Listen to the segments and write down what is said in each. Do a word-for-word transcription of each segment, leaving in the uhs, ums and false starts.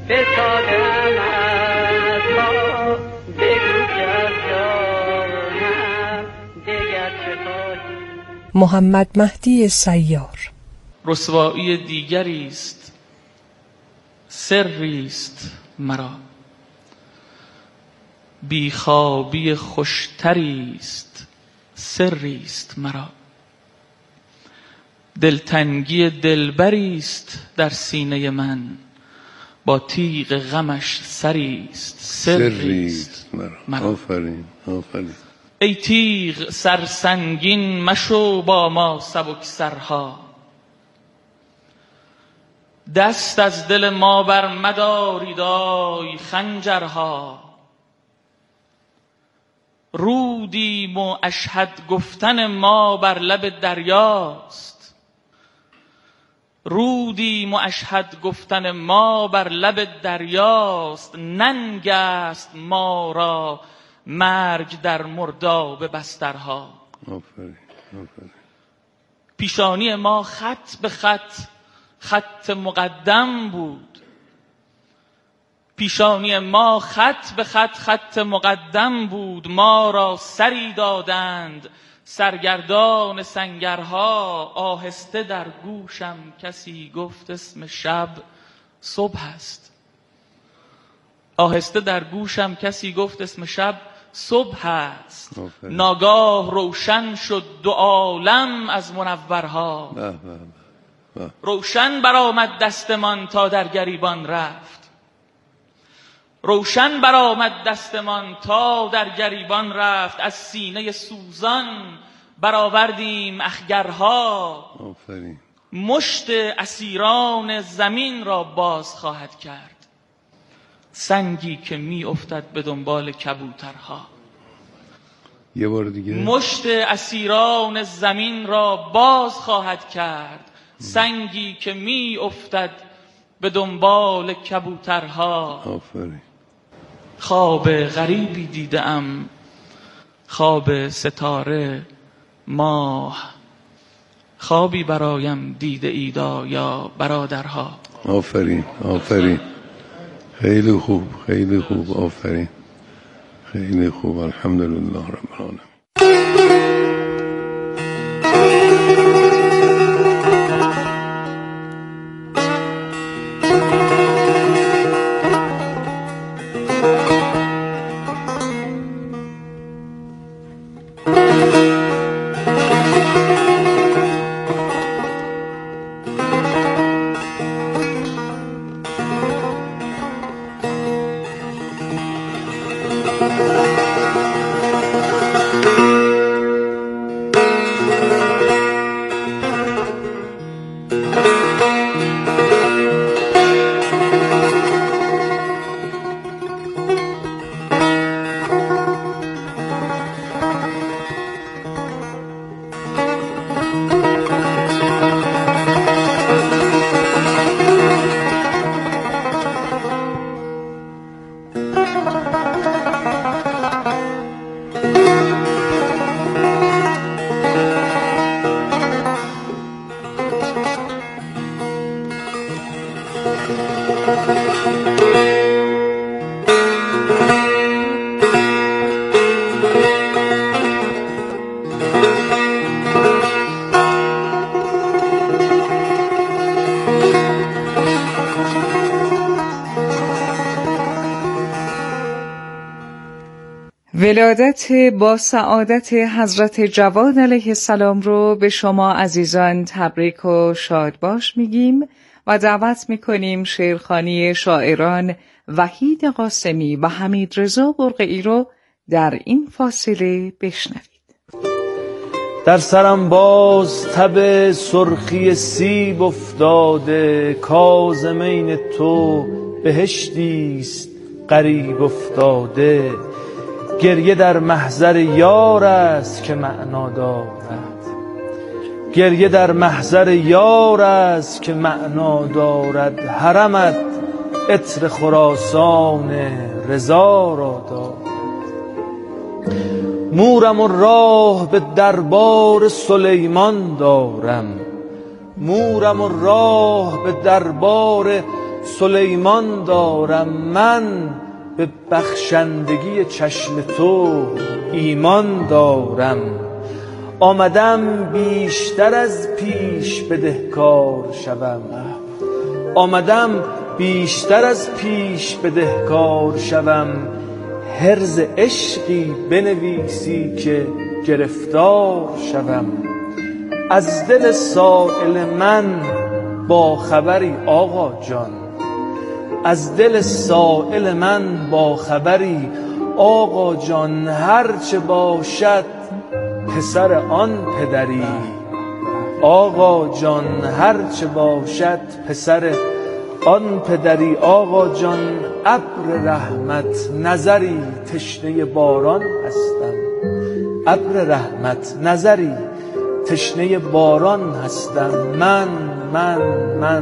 بسادم از ما بگو جانم دیگر چه خواهی. محمد مهدی سیار. رسوایی دیگری است، سری است مرا، بیخوابی خوشتری است، سری است مرا، دلتنگی دلبری است در سینه من، با تیغ غمش سری است، سری است مرا. آفرین آفرین. ای تیغ سرسنگین مشو با ما سبک سرها، دست از دل ما بر مدارید آی خنجرها، رودیم و اشهد گفتن ما بر لب دریاست، رودیم و اشهد گفتن ما بر لب دریاست، ننگ است ما را مرگ در مرداب بسترها. آفرین آفرین. پیشانی ما خط به خط خط مقدم بود، پیشانی ما خط به خط خط مقدم بود، ما را سری دادند سرگردان سنگرها، آهسته در گوشم کسی گفت اسم شب صبح است، آهسته در گوشم کسی گفت اسم شب صبح است، ناگاه روشن شد دو عالم از منورها، روشن برآمد دستمان تا در گریبان رفت، روشن برآمد دستمان تا در گریبان رفت، از سینه سوزان برآوردیم اخگرها، آفرین. مشت اسیران زمین را باز خواهد کرد، سنگی که می افتد به دنبال کبوترها. یه بار دیگه. مشت اسیران زمین را باز خواهد کرد، سنگی که می افتد به دنبال کبوترها. آفرین. خواب غریبی دیدم، خواب ستاره ماه، خوابی برایم دیده ایدا یا برادرها. آفرین آفرین. خیلی خوب خیلی خوب. آفرین خیلی خوب. الحمدلله رب العالمین. ولادت با سعادت حضرت جواد علیه السلام رو به شما عزیزان تبریک و شادباش میگیم و دعوت میکنیم شعرخوانی شاعران وحید قاسمی و حمیدرضا برقعی رو در این فاصله بشنوید. در سرم باز تب سرخی سیب افتاده، کاظمین تو بهشتیست غریب افتاده، گریه در محضر یار است که معنا دارد، گریه در محضر یار است که معنا دارد، حرمت عطر خراسان رضا را دارد، مورم و راه به دربار سلیمان دارم، مورم و راه به دربار سلیمان دارم، من به بخشندگی چشم تو ایمان دارم. آمدم بیشتر از پیش بدهکار شوم، آمدم بیشتر از پیش بدهکار شوم. حرز عشقی بنویسی که گرفتار شوم. از دل سائل من با خبری آقا جان، از دل سائل من با خبری آقا جان. هرچه باشد پسر آن پدری آقا جان، هرچه باشد پسر آن پدری آقا جان. ابر رحمت نظری تشنه باران هستم، ابر رحمت نظری تشنه باران هستم. من من من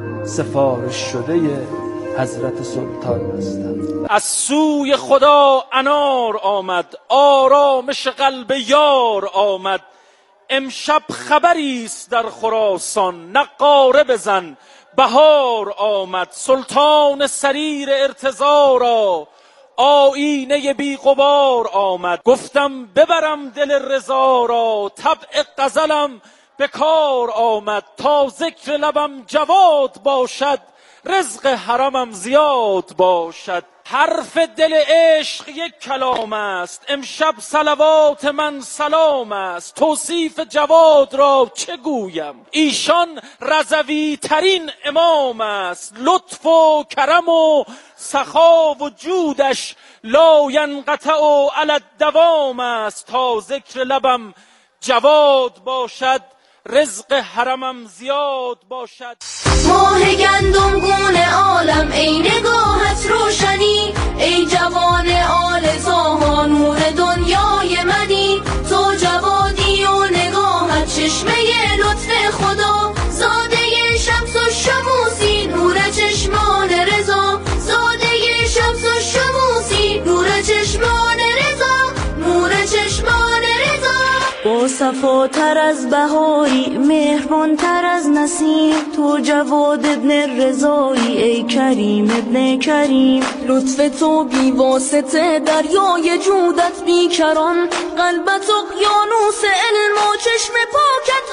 سفارش شده حضرت سلطان هستم. از سوی خدا انار آمد، آرامش قلب یار آمد. امشب خبریست در خراسان، نقاره بزن بهار آمد. سلطان سریر ارتضا را آیینه بی غبار آمد. گفتم ببرم دل رضا را، طبع غزلم به کار آمد. تا ذکر لبم جواد باشد، رزق حرمم زیاد باشد. حرف دل عشق یک کلام است، امشب صلوات من سلام است. توصیف جواد را چه گویم، ایشان رضوی ترین امام است. لطف و کرم و سخا و جودش لا ینقطع علی الدوام است. تا ذکر لبم جواد باشد، رزق حرمم زیاد باشد. ماه گندم گون عالم ای نگاهت روشنی، ای جوان آل زاها نور دنیای منی. تو جوادی و نگاهت چشمه لطف خدا، زاده شمس و شموسی نور چشمان رضا. زاده شمس و شموسی نور چشمان رضا، نور چشمان رضا. با صفاتر از بهاری، مهربان تر از نسیم. تو جواد ابن رضایی، ای کریم ابن کریم. لطف تو بی واسطه، دریای جودت بیکران. قلبت اقیانوس علم و چشم پاکت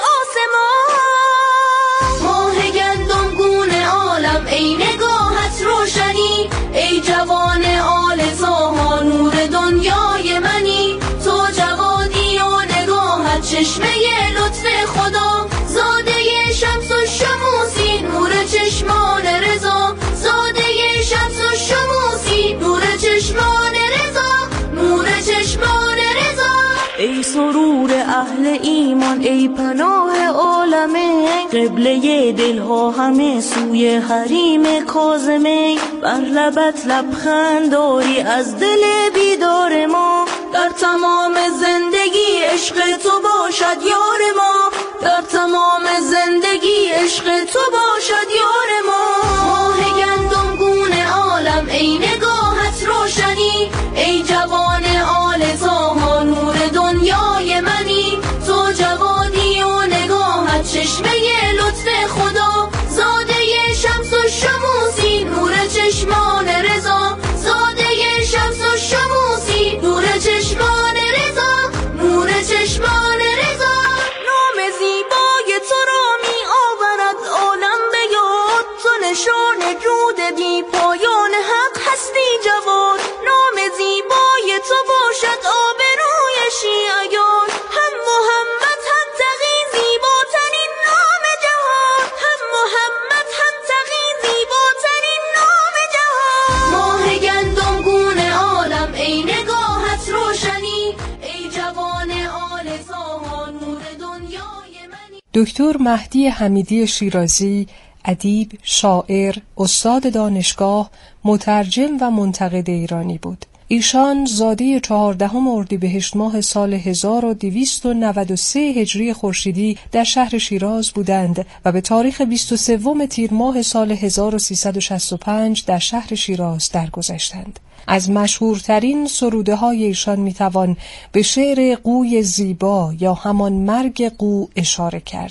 آسمان. ماه گندم گون عالم ای نگاهت روشنی، ای جوان آل زاها نور دنیای منی. تو جوادی و نگاهت چشمه لطف خدا، زاده شمس و شموسی نور چشمان رضا. زاده شمس و شموسی نور چشمان رضا، نور چشمان رضا. ای سرور اهل ایمان، ای پناه عالمه. قبله دلها همه سوی حریم کاظمه. بر لبت لبخند داری از دل بیدار ما. در تمام زندگی عشق تو باشد یار ما، در تمام زندگی عشق تو باشد یار ما. ماه گندم گون عالم ای نگاهت روشنی، ای جوان آل زاها نور دنیای منی. تو جوادی و نگاهت چشمه لطف خدا، زاده شمس و شموسی نور چشمان رضا. زاده شمس و شموسی نور چشمان رضا، نور چشمان رضا. نام زیبای تو را می آورد عالم به یاد. تو نشان جود بی پایان حق هستی جواد. نام زیبای تو باشد آبروی شیعیان. هم محمد هم تقی زیباترین نام جهان. هم محمد هم تقی زیباترین نام جهان. ماه گندم گون عالم ای نگاهت روشنی، ای جوان آل زاها نور دنیای منی. دکتر مهدی حمیدی شیرازی، ادیب، شاعر، استاد دانشگاه، مترجم و منتقد ایرانی بود. ایشان زاده چهاردهم اردیبهشت ماه سال هزار و دویست و نود و سه هجری خورشیدی در شهر شیراز بودند و به تاریخ بیست و سوم تیر ماه سال هزار و سیصد و شصت و پنج در شهر شیراز درگذشتند. از مشهورترین سروده های ایشان میتوان به شعر قوی زیبا یا همان مرگ قو اشاره کرد.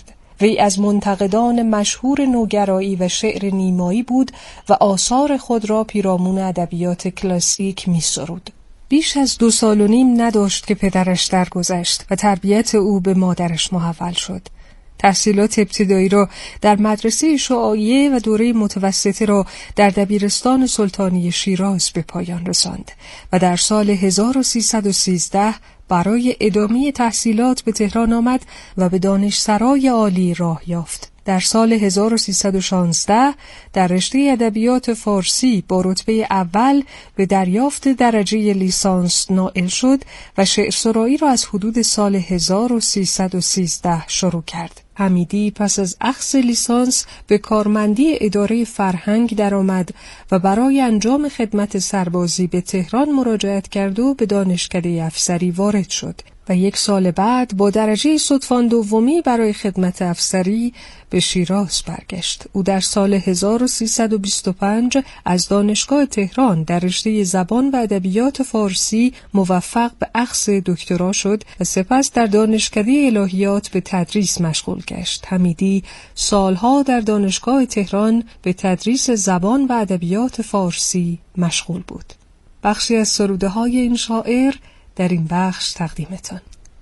وی از منتقدان مشهور نوگرایی و شعر نیمایی بود و آثار خود را پیرامون ادبیات کلاسیک می سرود. بیش از دو سال و نیم نداشت که پدرش درگذشت و تربیت او به مادرش محول شد. تحصیلات ابتدایی را در مدرسه شعاعیه و دوره متوسطه را در دبیرستان سلطانی شیراز به پایان رساند و در سال هزار و سیصد و سیزده برای ادامه تحصیلات به تهران آمد و به دانشسرای عالی راه یافت. در سال هزار و سیصد و شانزده در رشته ادبیات فارسی با رتبه اول به دریافت درجه لیسانس نائل شد و شعرسرایی را از حدود سال هزار و سیصد و سیزده شروع کرد. حمیدی پس از اخذ لیسانس به کارمندی اداره فرهنگ درآمد و برای انجام خدمت سربازی به تهران مراجعت کرد و به دانشکده افسری وارد شد و یک سال بعد با درجه صدفان دومی برای خدمت افسری به شیراز برگشت. او در سال هزار و سیصد و بیست و پنج از دانشگاه تهران در رشته زبان و ادبیات فارسی موفق به اخذ دکترا شد و سپس در دانشکده الهیات به تدریس مشغول گشت. حمیدی سالها در دانشگاه تهران به تدریس زبان و ادبیات فارسی مشغول بود. بخشی از سروده های این شاعر در این بخش تقدیمتان.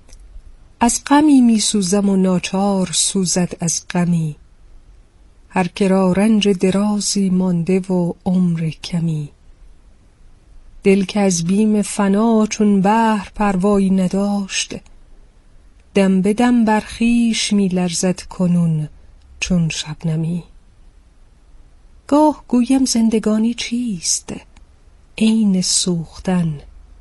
از غمی می سوزم و ناچار سوزد از غمی، هر که را رنج درازی مانده و عمر کمی. دل که از بیم فنا چون بحر پروایی نداشت، دم به دم بر خویش می لرزد کنون چون شبنمی. گاه گویم زندگانی چیست؟ عین سوختن،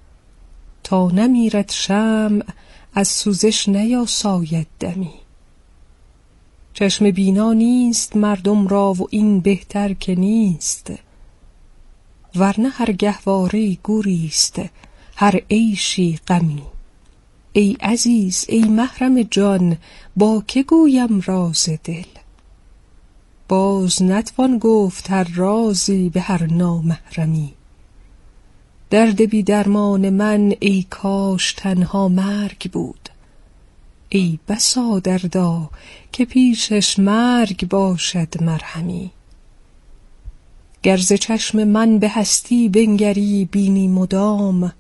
تا نمیرد شمع از سوزش نیاساید دمی. چشم بینا نیست مردم را و این بهتر که نیست، ورنه هر گهواره گوریست هر عیشی غمی. ای عزیز ای محرم جان با که گویم راز دل، باز نتوان گفت هر رازی به هر نامحرمی. درد بی درمان من ای کاش تنها مرگ بود، ای بسا دردا که پیشش مرگ باشد مرهمی. گر ز چشم من به هستی بنگری بینی مدام،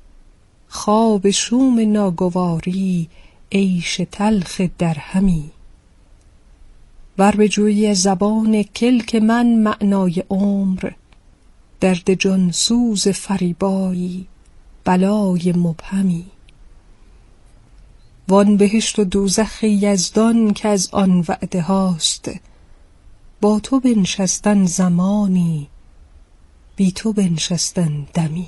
خواب شوم ناگواری عیش تلخ درهمی. ور به جوی زبان کلک من معنای عمر، درد جان سوز فریبایی بلای مبهمی. وان بهشت و دوزخ یزدان که از آن وعده هاست، با تو بنشستن زمانی بی تو بنشستن دمی.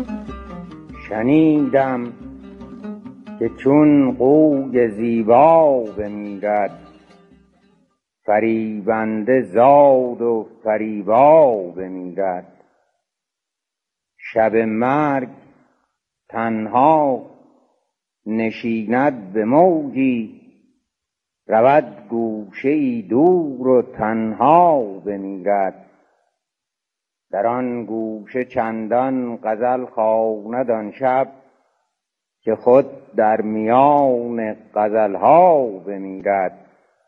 شنیدم که چون قوی زیبا بمیرد، فریبنده زاد و فریبا بمیرد. شب مرگ تنها نشیند به موجی، رود گوشه ای دور و تنها بمیرد. در آن گوشه چندان غزل خواند آن شب، که خود در میان غزلها بمیرد.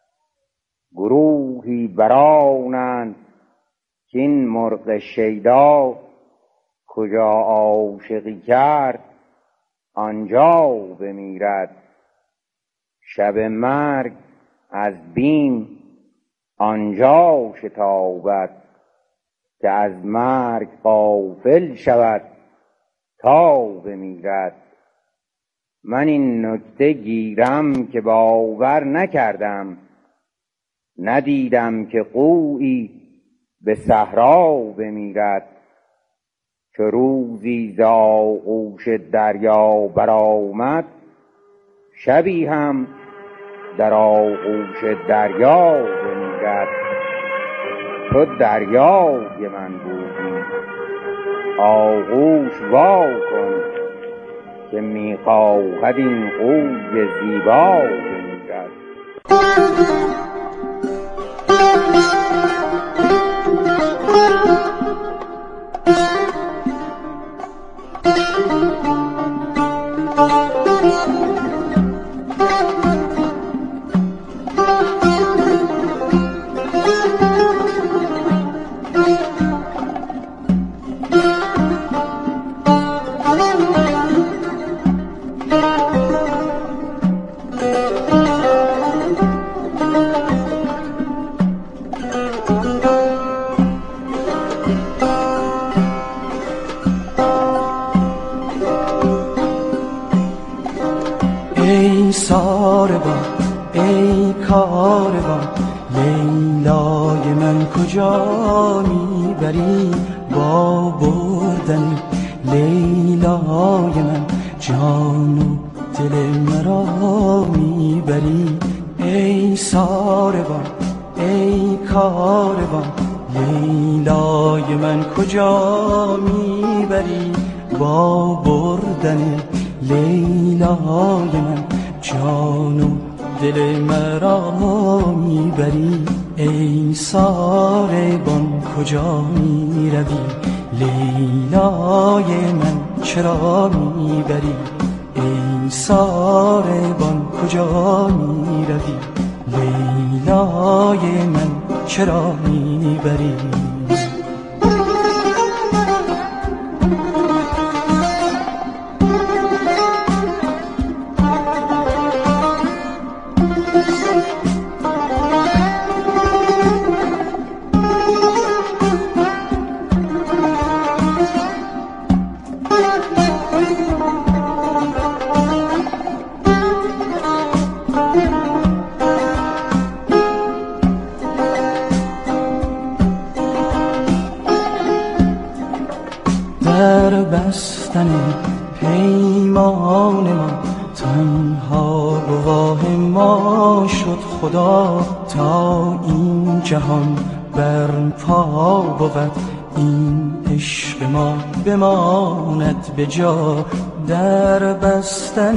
گروهی برانند که این مرغ شیدا، کجا عاشقی کرد آنجا بمیرد. شب مرگ از بیم آنجا شتابد، که از مرگ غافل شود تا بمیرد. من این نکته گیرم که باور نکردم، ندیدم که قویی به صحرا بمیرد. چو روزی ز آغوش دریا برآمد، شبی هم در آغوش دریا بمیرد. تو دریای من بودی آغوش وا کن، که میخواهد این قوی زیبا بمیرد. لیلای من کجا میبری با بردن لیلای من، جان و دل مرا میبری ای ساربان ای کاروان. لیلای من کجا میبری با بردن لیلای من، جان و دل مرا میبری ای ساربان کجا میروی. لیلای من چرا میبری ای ساربان کجا میروی. لیلای من چرا میبری. در بستن پیمان ما تنها گواه ما شد خدا، تا این جهان برپا بود این عشق ما بماند به جا. در بستن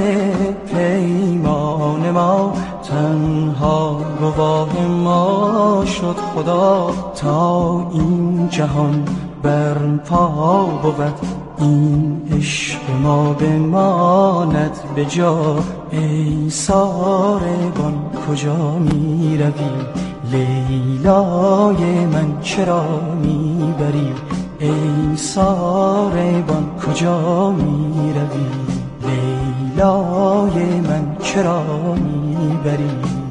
پیمان ما تنها گواه ما شد خدا، تا این جهان برپا بود این عشق ما بماند به جا. ای ساربان کجا می روی لیلای من چرا می بری. ای ساربان کجا می روی لیلای من چرا می بری.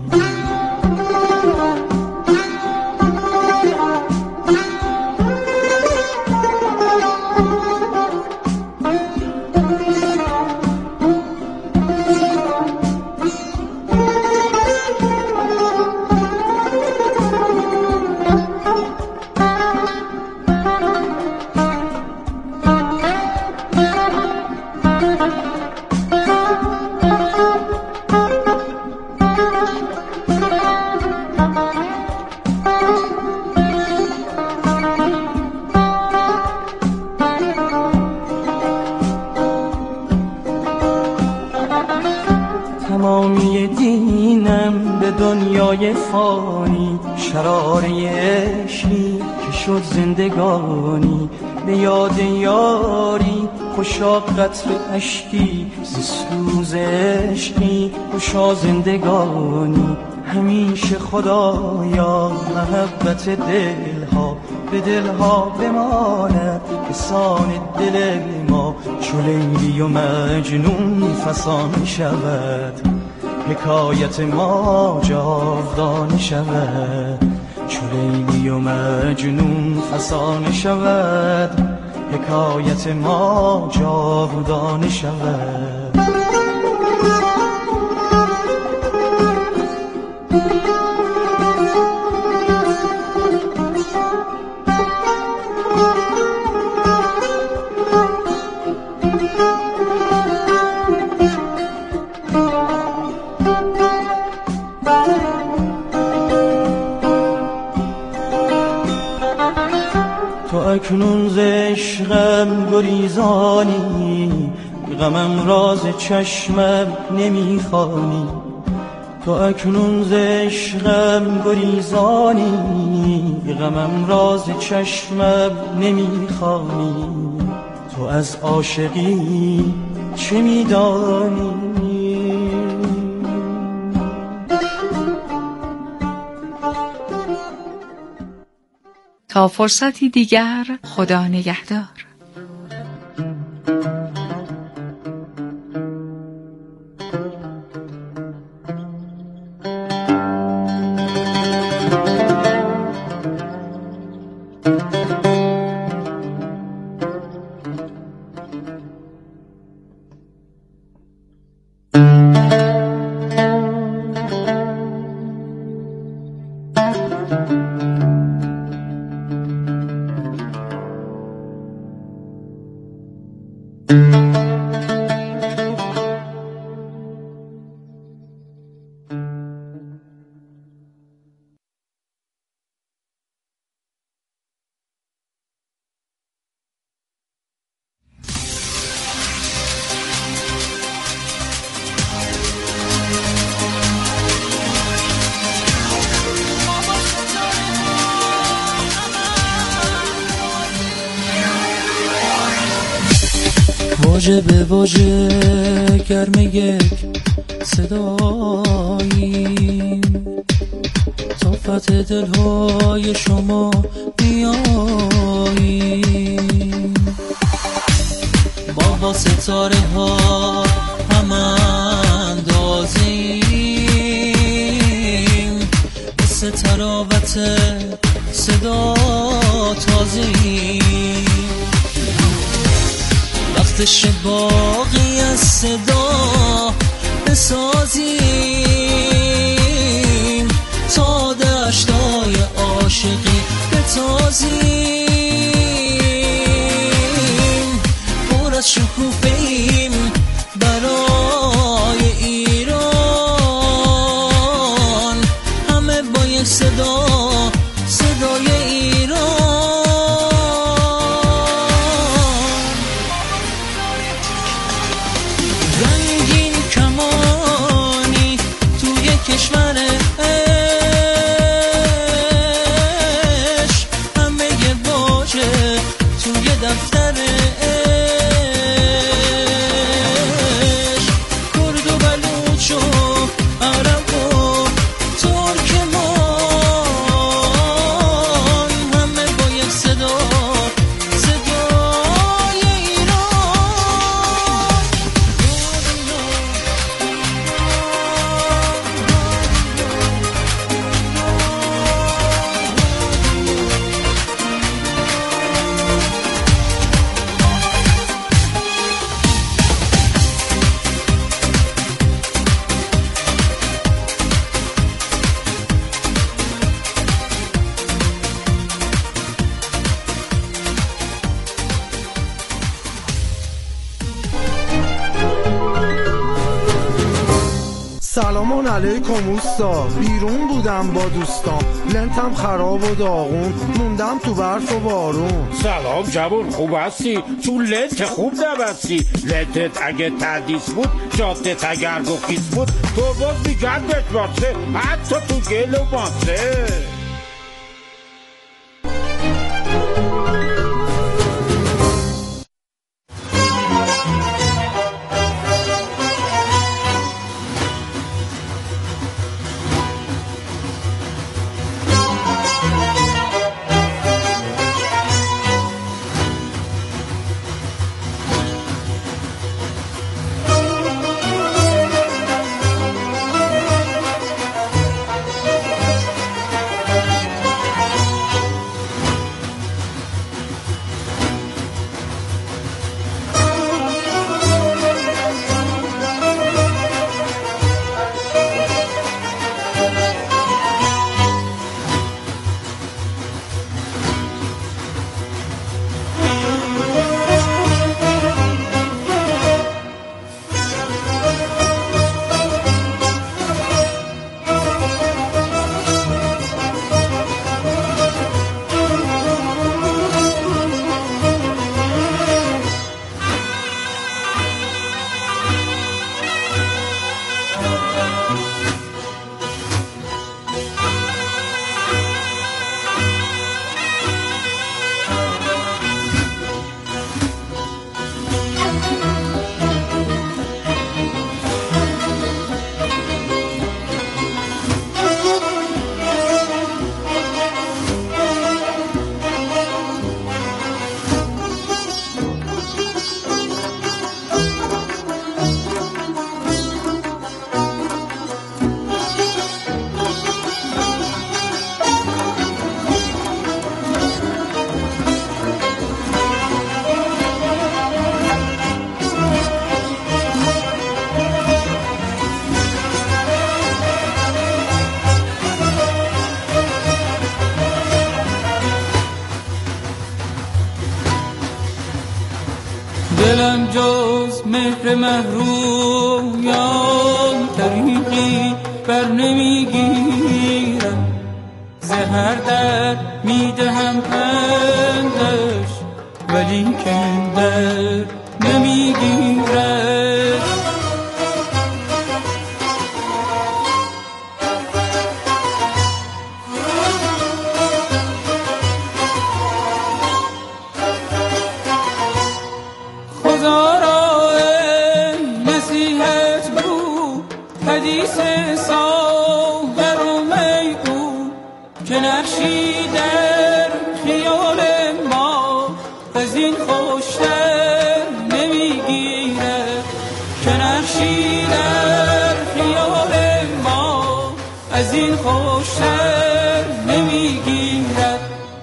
تمامی دینم به دنیای فانی، شراره عشقی که شد زندگانی. به یاد یاری خوشا قطر اشکی، ز سوز عشقی خوشا زندگانی. همیشه خدایا محبت دلها به دلها بماند که سان دل ما چو لیلی و مجنون فسانه شود. حکایت ما جاودانه شود چو لیلی و مجنون فسانه شود. حکایت ما جاودانه شود. تو اکنون ز عشقم گریزانی، غمم راز چشمم نمیخوانی. تو اکنون ز عشقم گریزانی، غمم راز چشمم نمیخوانی. تو از عاشقی چه میدانی؟ تا فرصتی دیگر، خدا نگهدار. thank you واژه به واژه گرم یک صداییم، تا فتح دلهای شما بیاییم. با ستاره ها هم اندازیم، مثل تراوت صدا تازیم. وقتش باقی از صدا بسازیم، تا دشتای عاشقی بتازیم. پر از شکوفه‌ایم برای ایران، همه با یک صدا، صدای ایران. رنگین کمانی توی کشور عشق، همه یه واژه توی دفتر عشق. کرد و بلوچ و عرب و ترکمان، همه با یک صدا، صدای ایران. سلام علیکم اوستا، بیرون بودم با دوستام، لنتم خراب و داغون، موندم تو برف و بارون. سلام جوون، خوب هستی؟ تو لنت خوب نبستی. لنتت اگه تدیس بود، جادت اگر گفیس بود، تو باز میگردت باسه، حتی تو گل و ماسه. دلم جز مهر محرویان طریقی بر نمیگیرم، زهر در میدهم پندش ولی کن در نمیگیرد. خدا را نقشی در خیال ما از این خوشتر نمیگیره، که نقشی در خیال ما از این خوشتر نمیگیرد.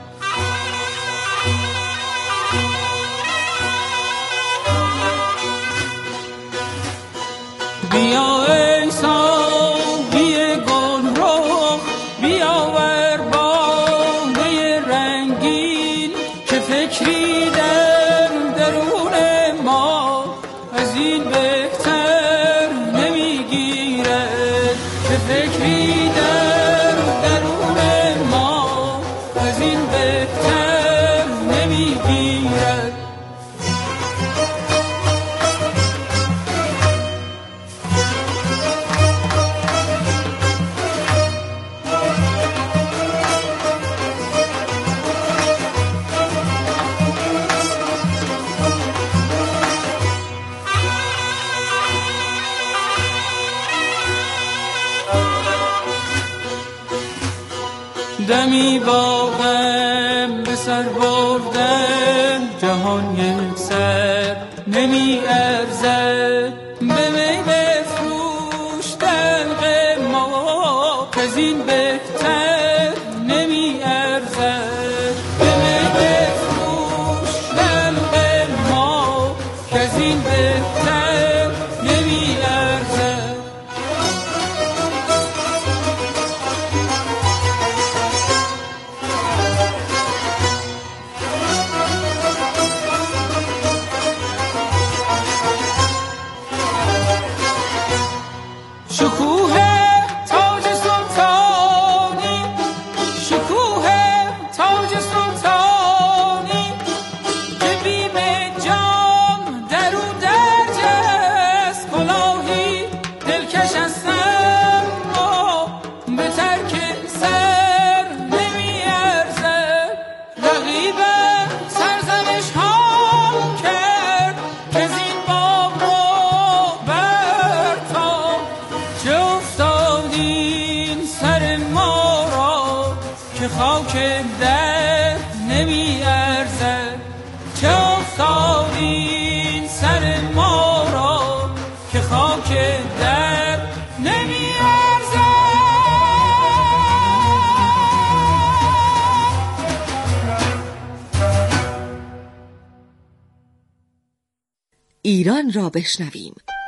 بیا ای ساقی گلرخ بیاور باده رنگین، که فکری در درون ما از این بهتر نمیگیرد، که فکری در درون ما از این بهتر نمیگیرد. دمی با غم به سر بردن جهان یک سر نمی ارزد، به می بفروشتن غم ما کز این بهتر نمی ارزد، به می بفروشتن غم ما کز این بهتر نمی ارزد. شکوه تاج سلطانی، شکوه تاج سلطانی، که بیم جان در او درج است، کلاهی دلکش است اما به ترک سر نمی ارزد. رقیبم سرزنش ها کرد که از این باغ رو برتاب، چه افتاد این سر ما را که خاک در نمی ارزد، چه افتاد این سر ما را که خاک در نمی ارزد. ایران را بشنویم.